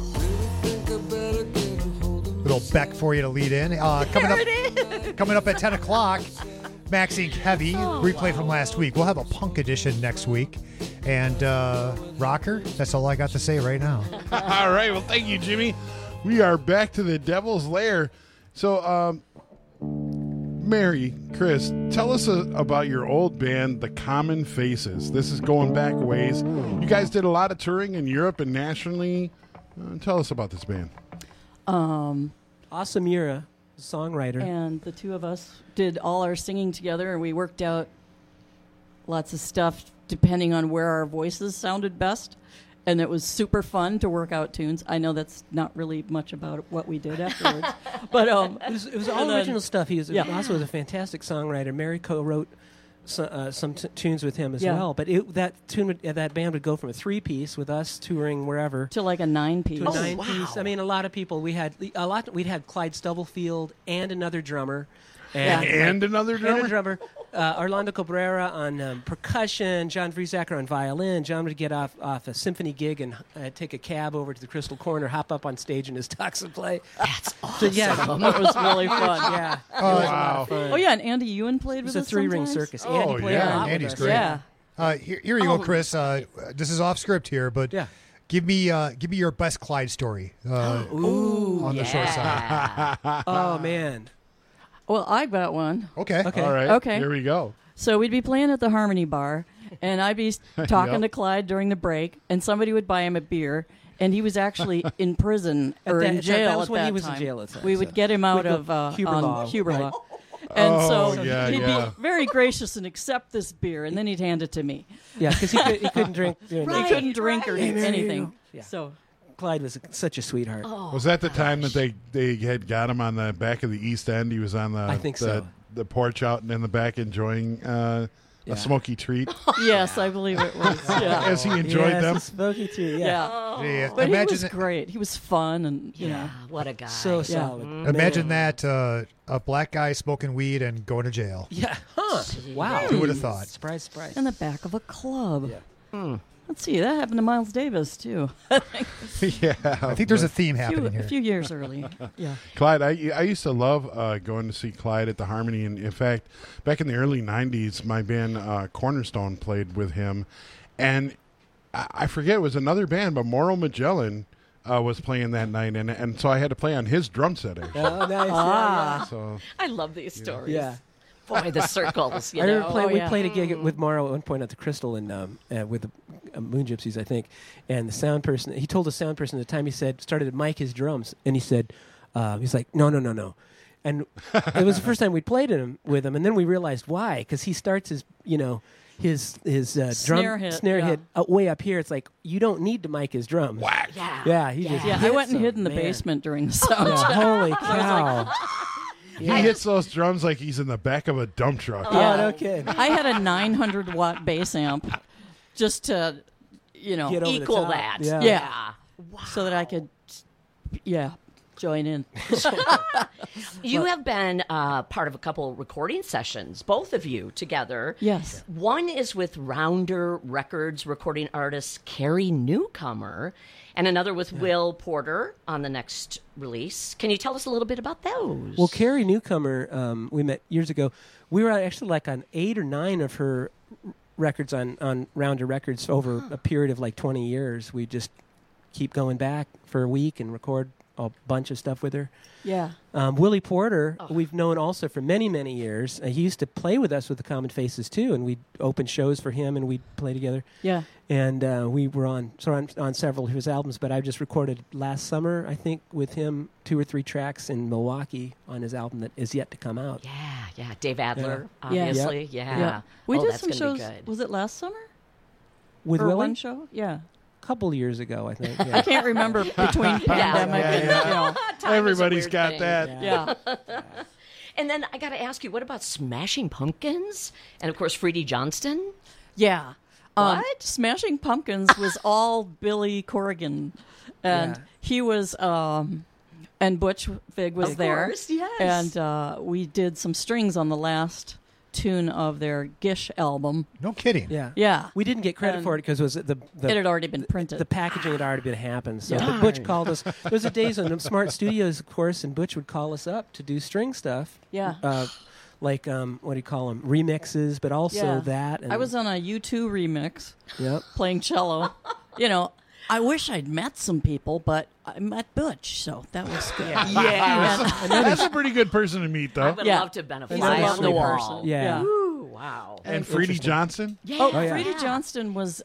Little Beck for you to lead in. Coming up at 10 o'clock, Max Inc. Heavy, replay from last week. We'll have a punk edition next week. And Rocker, that's all I got to say right now. All right, well, thank you, Jimmy. We are back to the Devil's Lair. So, Mary, Chris, tell us about your old band, The Common Faces. This is going back ways. You guys did a lot of touring in Europe and nationally. Tell us about this band. Awesome Mira, songwriter. And the two of us did all our singing together, and we worked out lots of stuff depending on where our voices sounded best. And it was super fun to work out tunes. I know that's not really much about what we did afterwards. But it was all original stuff. He was also was a fantastic songwriter. Mary co-wrote some tunes with him as well. But that band would go from a 3-piece with us touring wherever to like a 9-piece. To a 9-piece. Wow. I mean, a lot of people. We'd had Clyde Stubblefield and another drummer. And another drummer? Orlando Cabrera on percussion, John Vriesacker on violin. John would get off a symphony gig and take a cab over to the Crystal Corner, hop up on stage in his tux and play. That's awesome. So, that was really fun. Yeah. Wow. Oh, yeah, and Andy Ewan played with us. It's a 3-ring circus. Oh, Andy yeah. Andy's great. Yeah. Here you go, Chris. This is off script here, but give me your best Clyde story on the short side. Oh, man. Well, I got one. Okay. All right. Okay. Here we go. So we'd be playing at the Harmony Bar, and I'd be talking to Clyde during the break, and somebody would buy him a beer, and he was actually in prison or in jail that was at when that he was time. in jail at the time. We would get him out of Huber Law. And so he'd be very gracious and accept this beer, and then he'd hand it to me. Yeah, because he couldn't drink. He couldn't drink or anything. Yeah. So Clyde was such a sweetheart. Was that the time that they had got him on the back of the East End? He was on the I think so. the porch out and in the back enjoying a smoky treat. Yes, I believe it was. Yeah. As he enjoyed them. Smoky treat. Yeah. But he was great. He was fun and you know. What a guy. So solid. Imagine that a black guy smoking weed and going to jail. Yeah. Huh. Wow. Who would have thought? Surprise. In the back of a club. Yeah. Let's see. That happened to Miles Davis too. Yeah. I think there's a theme happening here. A few years early. Yeah. Clyde, I used to love going to see Clyde at the Harmony, and in fact, back in the early '90s, my band Cornerstone played with him, and I forget, it was another band, but Mauro Magellan was playing that night, and so I had to play on his drum set. Actually. Oh, nice. So I love these stories. Yeah. Boy, the circles. I remember we played a gig with Mauro at one point at the Crystal with the Moon Gypsies, I think. And the sound person, he told the sound person at the time, he said, started to mic his drums. And he said, he's like, no. And it was the first time we played with him. And then we realized why. Because he starts his snare hit way up here. It's like, you don't need to mic his drums. Whack. Yeah. He just I went and hid in the basement during the sound. Holy cow. He hits those drums like he's in the back of a dump truck. Oh, no kidding. I had a 900-watt bass amp just to, equal that. Yeah. Wow. So that I could, join in. You have been part of a couple recording sessions, both of you together. Yes. One is with Rounder Records recording artist Carrie Newcomer, and another with Will Porter on the next release. Can you tell us a little bit about those? Well, Carrie Newcomer, we met years ago. We were actually like on 8 or 9 of her records on Rounder Records over a period of like 20 years. We just keep going back for a week and record a bunch of stuff with her. Yeah. Willie Porter, we've known also for many, many years. He used to play with us with the Common Faces too, and we'd open shows for him and we'd play together. Yeah. And we were on several of his albums, but I just recorded last summer, I think, with him 2 or 3 tracks in Milwaukee on his album that is yet to come out. Yeah. Dave Adler, obviously. Yeah. We did that's some gonna shows. be good. Was it last summer? With or Willie? one show? Yeah. Couple years ago, I think. I can't remember between pandemic and everybody's got thing. that. Yeah. And then I got to ask you, what about Smashing Pumpkins and of course Freddie Johnston? Yeah. What? Smashing Pumpkins was all Billy Corrigan, and he was and Butch Vig was Of there. course, yes. And we did some strings on the last tune of their Gish album. No kidding. Yeah. We didn't get credit for it because it was it had already been printed. The packaging had already been happened. So Yeah. but Butch called us. There was a days on Smart Studios, of course, and Butch would call us up to do string stuff. Yeah. Like what do you call them? Remixes, but also that. And I was on a U2 remix. Yep. Playing cello. I wish I'd met some people, but I met Butch, so that was good. That's a pretty good person to meet, though. I would love to have been a He's fly a on lovely the wall. person. Yeah. Ooh, wow. And Freddie Johnson? Yeah. Freddie Johnston was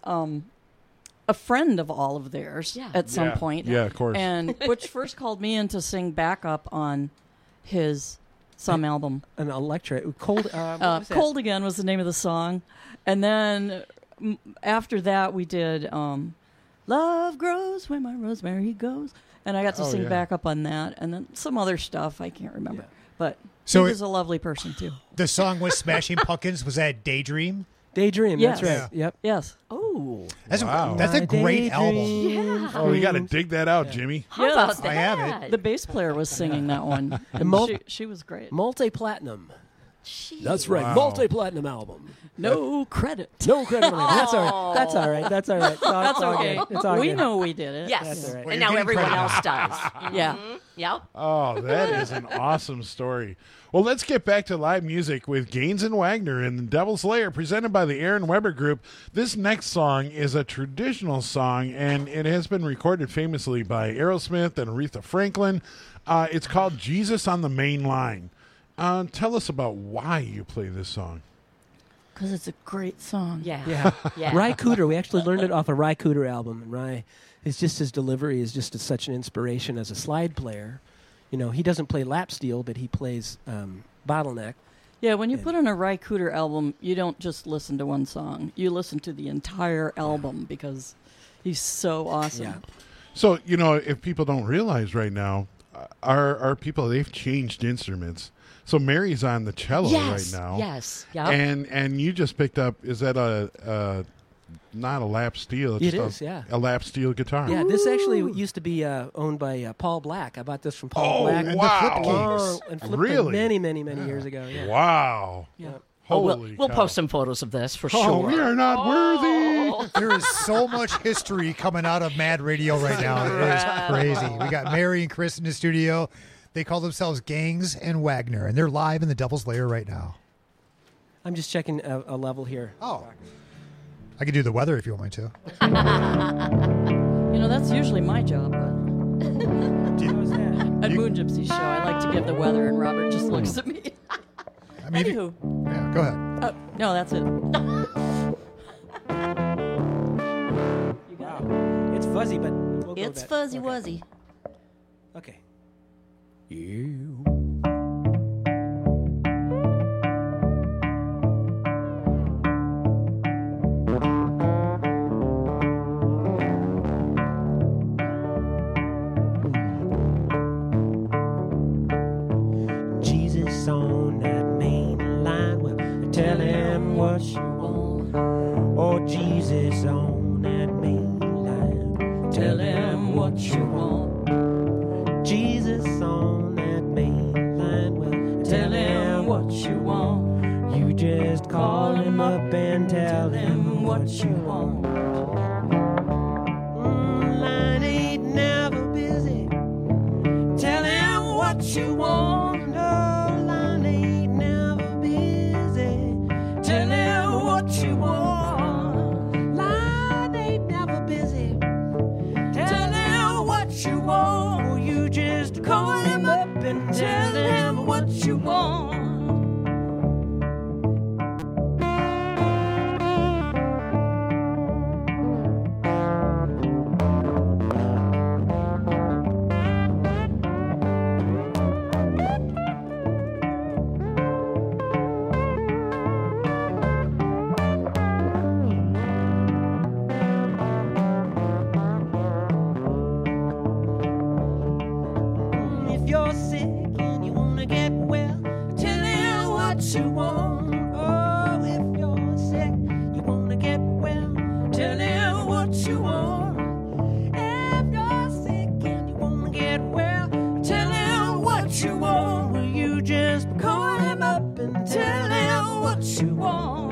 a friend of all of theirs at some point. Yeah, of course. And Butch first called me in to sing backup on his some album. An Electra. Cold Again was the name of the song. And then after that we did Love Grows When My Rosemary Goes. And I got to sing backup on that. And then some other stuff I can't remember. But he was a lovely person too. The song with Smashing Pumpkins, was that Daydream? Daydream, Yes. that's right. Yep. Yes. Oh. That's Wow. that's a great album. Yeah. Oh, you got to dig that out, Jimmy. How about that? I have it. The bass player was singing that one. And she was great. Multi-platinum. That's Wow. right. Multi-platinum album. No credit. No credit. That's all right. That's all right. That's all right. That's all okay. good. It's all We good. know we did it. Yes. That's all right. Well, And you're now getting everyone credit. else does. Yeah. Yep. Oh, that is an awesome story. Well, let's get back to live music with Gaines and Wagner and the Devil's Lair, presented by the Aaron Weber Group. This next song is a traditional song, and it has been recorded famously by Aerosmith and Aretha Franklin. It's called Jesus on the Main Line. Tell us about why you play this song. Because it's a great song. Yeah. Ry Cooder, we actually learned it off a Ry Cooder album. And Ry, it's just his delivery is just such an inspiration as a slide player. He doesn't play lap steel, but he plays bottleneck. Yeah, when you put on a Ry Cooder album, you don't just listen to one song. You listen to the entire album because he's so awesome. Yeah. So, if people don't realize right now, our people, they've changed instruments. So Mary's on the cello Yes, right now. yes, yep. And you just picked up, is that not a lap steel? It's It just is, yeah. a lap steel guitar. Yeah, this actually used to be owned by Paul Black. I bought this from Paul Black. And wow. The Flip Keys. And flipped Really? it many years ago. Yeah. Wow. Yeah. Holy we'll cow. post some photos of this for Oh, sure. we are not worthy. There is so much history coming out of Mad Radio right now. It is crazy. We got Mary and Chris in the studio. They call themselves Gangs and Wagner, and they're live in the Devil's Lair right now. I'm just checking a level here. Oh. I could do the weather if you want me to. You know, that's usually my job. At Moon Gypsy Show, I like to give the weather, and Robert just looks at me. Anywho. Yeah, go ahead. No, that's it. You got it. It's fuzzy, but we'll go It's with that. fuzzy wuzzy. Okay. Jesus on that main line, well, tell him what you want. Oh, Jesus on that main line, tell him what you want. Jesus on that main line, well, tell him what you want. You just call him up and tell him what you want. Line ain't never busy. Tell him what you want. No, line ain't never busy. Tell him what you want. Line ain't never busy. Tell him what you want. Oh, you just call him up and tell him what you want. If you're sick and you wanna get well, tell him what you want. Oh, if you're sick, you wanna get well, tell him what you want. If you're sick and you wanna get well, tell him what you want. Will you just call him up and tell him what you want?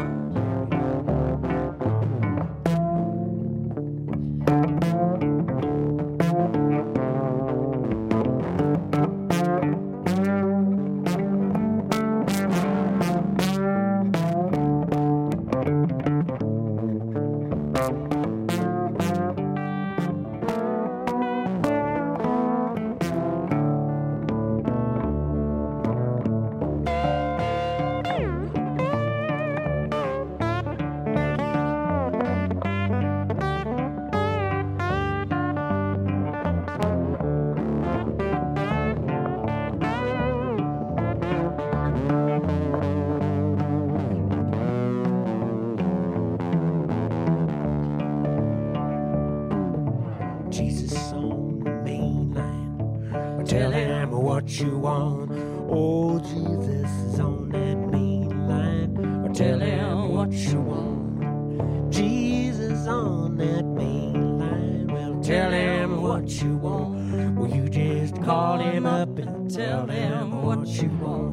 Jesus on the main line. Tell him what you want. Oh, Jesus is on that main line. Tell him what you want. Jesus on that main line. Well, tell him what you want. Will you just call him up and tell him what you want?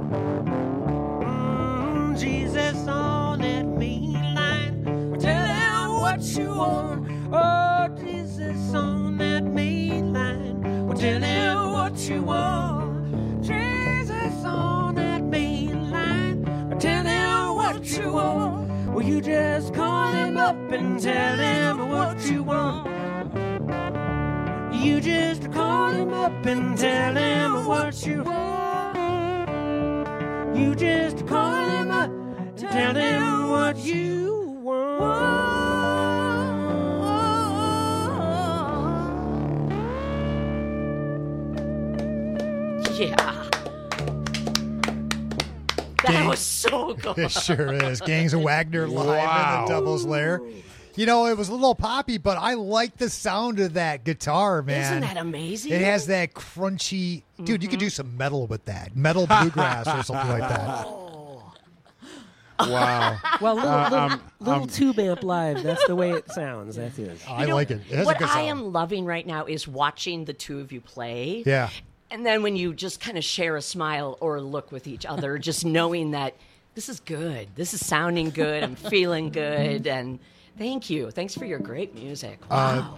Jesus on that main line. Tell him what you want. Oh, Jesus on that main line. Well, tell him what you want. Jesus on that main line. Well, tell him what you want. Will you just call him up and tell him what you want? You just call him up and tell him what you want. You just call him up and tell him what you want. Yeah. That was so good. It sure is. Gangs of Wagner live in the Devil's Lair. You know, it was a little poppy, but I like the sound of that guitar, man. Isn't that amazing? It has that crunchy... Dude, you could do some metal with that. Metal bluegrass or something like that. Wow. Well, little tube amp live. That's the way it sounds. That's it. I like it. It has a What good I sound. am loving right now is watching the two of you play. Yeah. And then when you just kind of share a smile or a look with each other, just knowing that this is good. This is sounding good. I'm feeling good. And thank you. Thanks for your great music. Wow.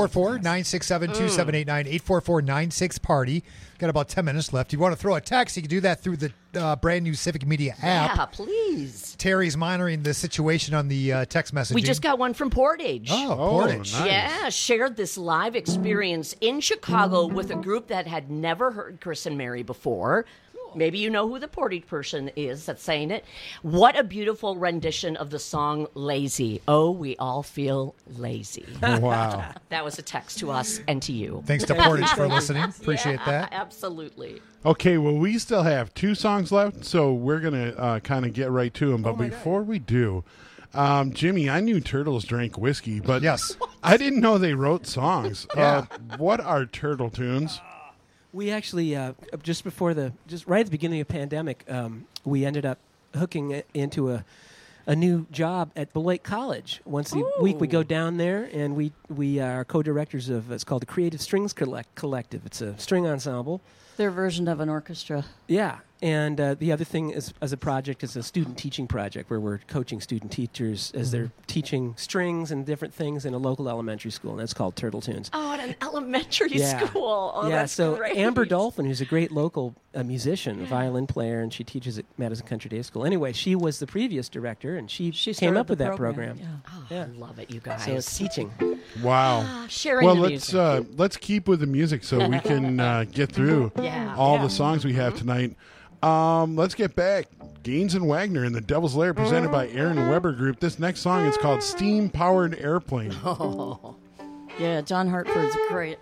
844-967-2789, 844-96-PARTY. Got about 10 minutes left. You want to throw a text, you can do that through the brand new Civic Media app. Yeah, please. Terry's monitoring the situation on the text messaging. We just got one from Portage. Oh, Portage. Nice. Yeah, shared this live experience in Chicago with a group that had never heard Chris and Mary before. Maybe you know who the Portage person is that's saying it. What a beautiful rendition of the song Lazy. Oh, we all feel lazy. Wow. That was a text to us and to you. Thanks to Portage for listening. Appreciate that. Absolutely. Okay, well, we still have 2 songs left, so we're going to kind of get right to them. But before we do, Jimmy, I knew Turtles drank whiskey, but yes, I didn't know they wrote songs. Yeah. What are Turtle Tunes? We actually just right at the beginning of the pandemic, we ended up hooking it into a new job at Beloit College. Once a week, we go down there, and we are co-directors of it's called the Creative Strings Collective. It's a string ensemble. Their version of an orchestra. Yeah, and the other thing is, as a project, is a student teaching project where we're coaching student teachers as they're teaching strings and different things in a local elementary school, and that's called Turtle Tunes. Oh, at an elementary school. Oh, yeah, that's so great. Amber Dolphin, who's a great local musician, a violin player, and she teaches at Madison Country Day School. Anyway, she was the previous director, and she came started up with the that program. program. Oh, I love it, you guys. So it's teaching. Wow. Sharing well, the let's keep with the music so we can get through all the songs we have tonight. Let's get back. Gaines and Wagner in the Devil's Lair, presented by Aaron Weber Group. This next song is called Steam Powered Airplane. Oh. Yeah, John Hartford's great.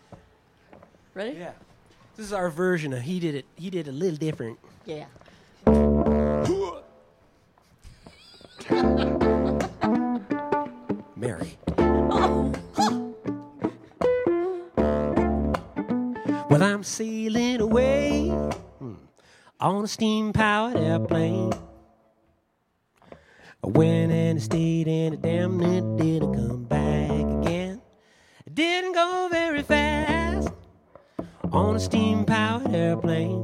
Ready? Yeah. This is our version of he did it a little different. Yeah. Mary. Well, I'm sailing away on a steam-powered airplane. I went and stayed and it damn it didn't come back again. It didn't go very fast on a steam-powered airplane.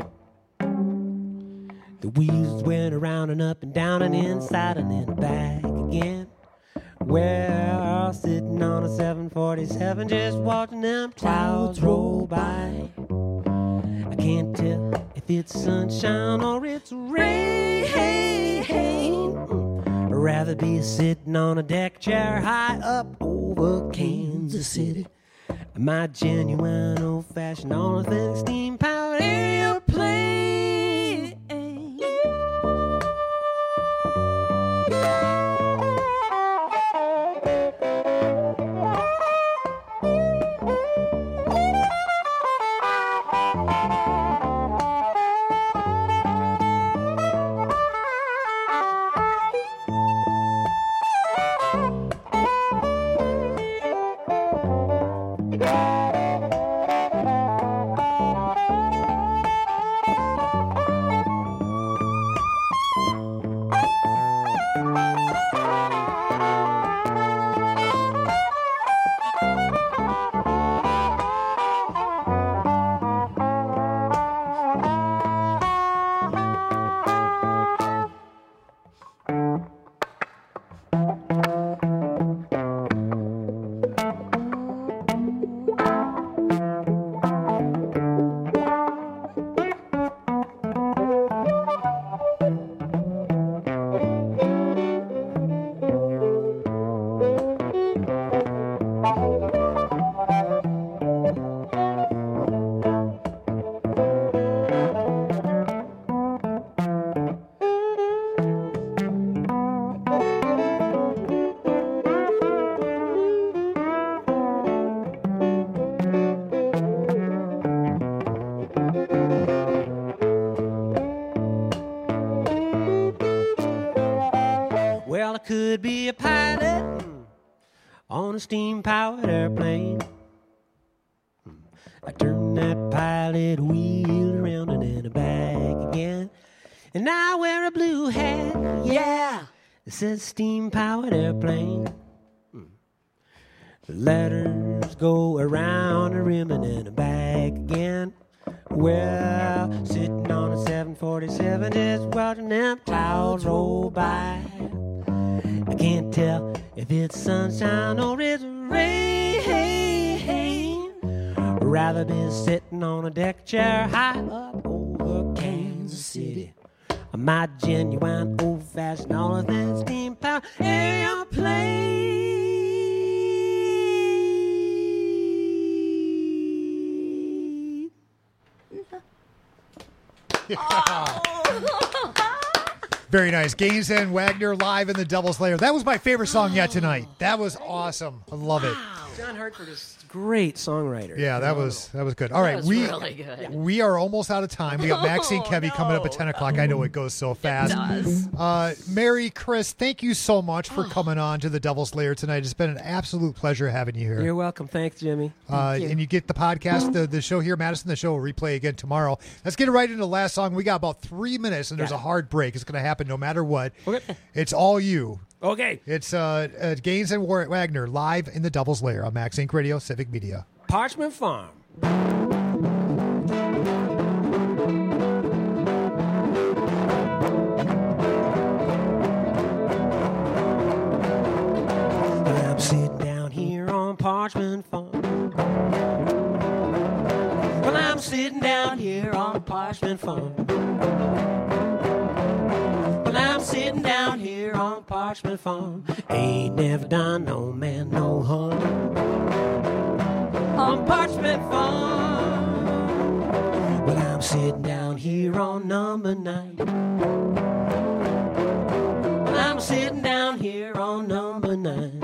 The wheels went around and up and down and inside and then back again. Well, sitting on a 747 just watching them clouds roll by. I can't tell if it's sunshine or it's rain. I'd rather be sitting on a deck chair high up over Kansas City. My genuine old-fashioned all-things steam-powered airplane. Well, I could be a pilot on a steam-powered airplane. I turned that pilot wheel around and then back again. And I wear a blue hat, yeah, it says steam-powered airplane. The letters go around the rim and then back again. Well, sitting on a 747, just watching them clouds roll by. I can't tell if it's sunshine or it's rain. Rather be sitting on a deck chair high up over Kansas City. My genuine old-fashioned all of that steam-powered airplane. Very nice. Gaines and Wagner live in the Double Slayer. That was my favorite song yet tonight. That was awesome. I love it. John Hartford is a great songwriter. Yeah, that was good. All right, really good. We are almost out of time. We got Maxine Kevy coming up at 10 o'clock. I know it goes so fast. It does. Mary, Chris, thank you so much for coming on to the Double Slayer tonight. It's been an absolute pleasure having you here. You're welcome. Thanks, Jimmy. And you get the podcast, the show here, Madison. The show will replay again tomorrow. Let's get right into the last song. We got about 3 minutes, and there's a hard break. It's going to happen no matter what. Okay. It's all you. Okay. It's Gaines and Wagner live in the Double Slayer on Max Inc. Radio, Civic Media. Parchment Farm. I'm sitting down here on Parchment Farm. Well, I'm sitting down here on Parchment Farm. Well, I'm sitting down here on Parchment Farm. Ain't never done no man no harm. On Parchment Farm. Well, I'm sitting down here on number 9. Well, I'm sitting down here on number 9.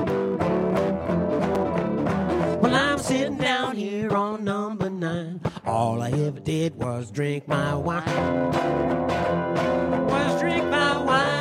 Well, I'm sitting down here on number 9. All I ever did was drink my wine. Was drink my wine.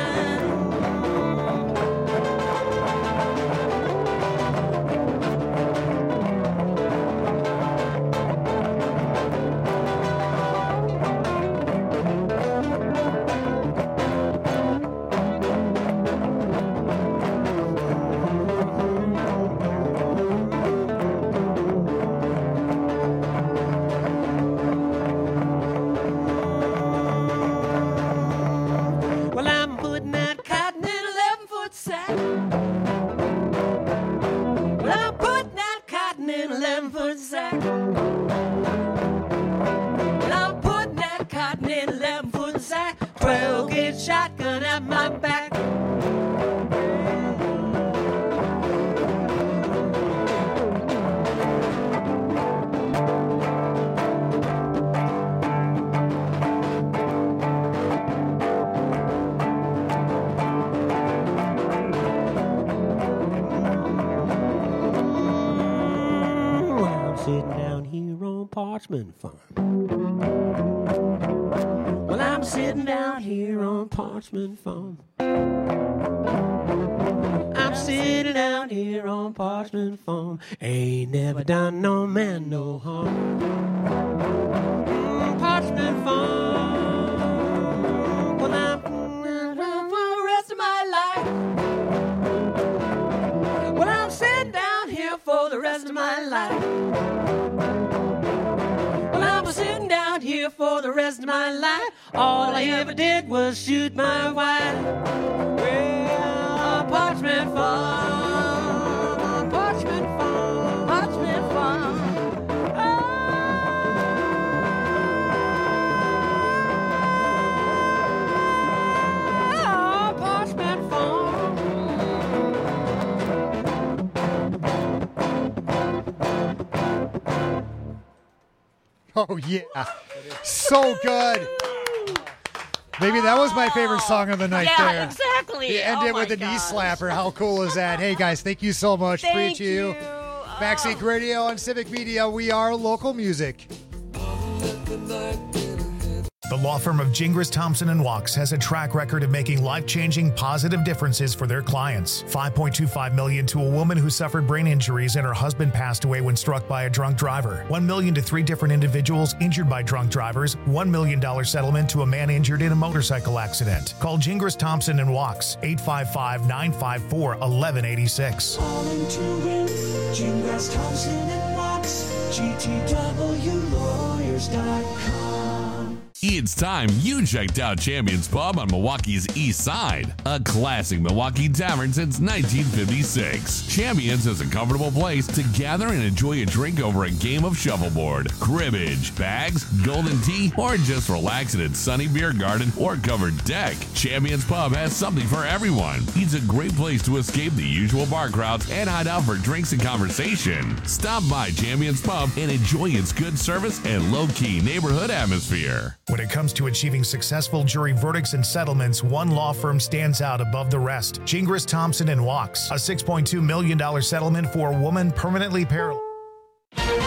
Shotgun at my back. I'm sitting down here on Parchment Farm. Well, I'm sitting down here on Parchment Farm. I'm sitting down here on Parchment Farm. Ain't never done no man no harm. Parchment Farm. Well, I'm for the rest of my life. Well, I'm sitting down here for the rest of my life. Well, I'm sitting down here for the rest of my life. All I ever did was shoot my wife. Well, Parchment Farm, Parchment Farm, Parchment Farm. Oh, Parchment Farm. Oh, yeah. So good. Maybe that was my favorite song of the night there. Yeah, exactly. You end it with a knee slapper. How cool is that? Hey, guys, thank you so much. Thank Appreciate you. Max Inc. Radio on Civic Media. We are local music. The law firm of Gingras, Thompson & Walks has a track record of making life-changing positive differences for their clients. $5.25 million to a woman who suffered brain injuries and her husband passed away when struck by a drunk driver. $1 million to 3 different individuals injured by drunk drivers. $1 million settlement to a man injured in a motorcycle accident. Call Gingras, Thompson & Walks, 855-954-1186. Calling to win, Gingras, Thompson & Walks, GTWlawyers.com. It's time you checked out Champions Pub on Milwaukee's East Side, a classic Milwaukee tavern since 1956. Champions is a comfortable place to gather and enjoy a drink over a game of shuffleboard, cribbage, bags, golden tea, or just relax in its sunny beer garden or covered deck. Champions Pub has something for everyone. It's a great place to escape the usual bar crowds and hide out for drinks and conversation. Stop by Champions Pub and enjoy its good service and low-key neighborhood atmosphere. When it comes to achieving successful jury verdicts and settlements, one law firm stands out above the rest. Gingras, Thompson & Walks, a $6.2 million settlement for a woman permanently paralyzed.